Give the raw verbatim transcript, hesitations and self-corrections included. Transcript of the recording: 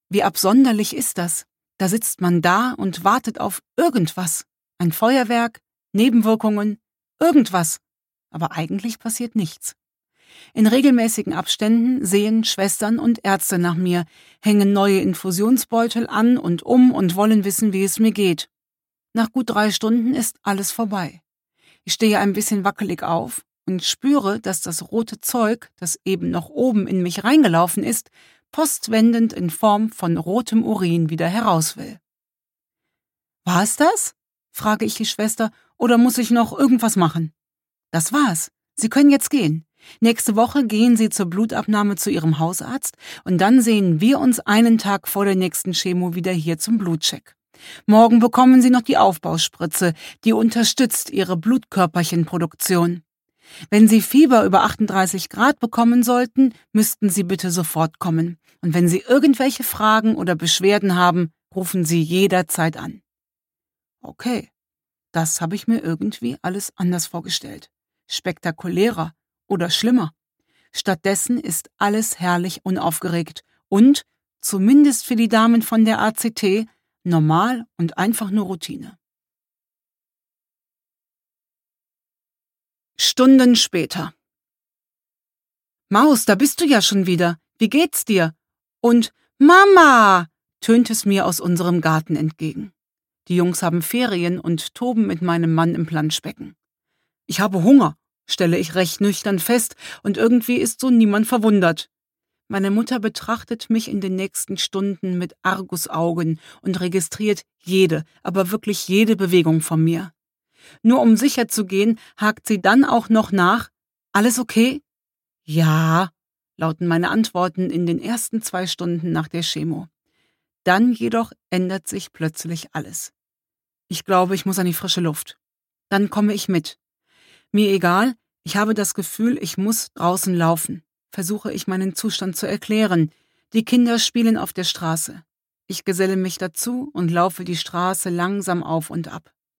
Wie absonderlich ist das? Da sitzt man da und wartet auf irgendwas. Ein Feuerwerk, Nebenwirkungen, irgendwas. Aber eigentlich passiert nichts. In regelmäßigen Abständen sehen Schwestern und Ärzte nach mir, hängen neue Infusionsbeutel an und um und wollen wissen, wie es mir geht. Nach gut drei Stunden ist alles vorbei. Ich stehe ein bisschen wackelig auf und spüre, dass das rote Zeug, das eben noch oben in mich reingelaufen ist, postwendend in Form von rotem Urin wieder heraus will. »War es das?« frage ich die Schwester, »oder muss ich noch irgendwas machen?« »Das war's. Sie können jetzt gehen. Nächste Woche gehen Sie zur Blutabnahme zu Ihrem Hausarzt und dann sehen wir uns einen Tag vor der nächsten Chemo wieder hier zum Blutcheck. Morgen bekommen Sie noch die Aufbauspritze, die unterstützt Ihre Blutkörperchenproduktion. Wenn Sie Fieber über achtunddreißig Grad bekommen sollten, müssten Sie bitte sofort kommen. Und wenn Sie irgendwelche Fragen oder Beschwerden haben, rufen Sie jederzeit an.« Okay, das habe ich mir irgendwie alles anders vorgestellt. Spektakulärer oder schlimmer. Stattdessen ist alles herrlich unaufgeregt und, zumindest für die Damen von der A C T, normal und einfach nur Routine. Stunden später. »Maus, da bist du ja schon wieder. Wie geht's dir?« Und »Mama!« tönt es mir aus unserem Garten entgegen. Die Jungs haben Ferien und toben mit meinem Mann im Planschbecken. »Ich habe Hunger«, stelle ich recht nüchtern fest, und irgendwie ist so niemand verwundert. Meine Mutter betrachtet mich in den nächsten Stunden mit Argusaugen und registriert jede, aber wirklich jede Bewegung von mir. Nur um sicher zu gehen, hakt sie dann auch noch nach: »Alles okay?« »Ja«, lauten meine Antworten in den ersten zwei Stunden nach der Chemo. Dann jedoch ändert sich plötzlich alles. Ich glaube, ich muss an die frische Luft. Dann komme ich mit. Mir egal, ich habe das Gefühl, ich muss draußen laufen. Versuche ich meinen Zustand zu erklären. Die Kinder spielen auf der Straße. Ich geselle mich dazu und laufe die Straße langsam auf und ab.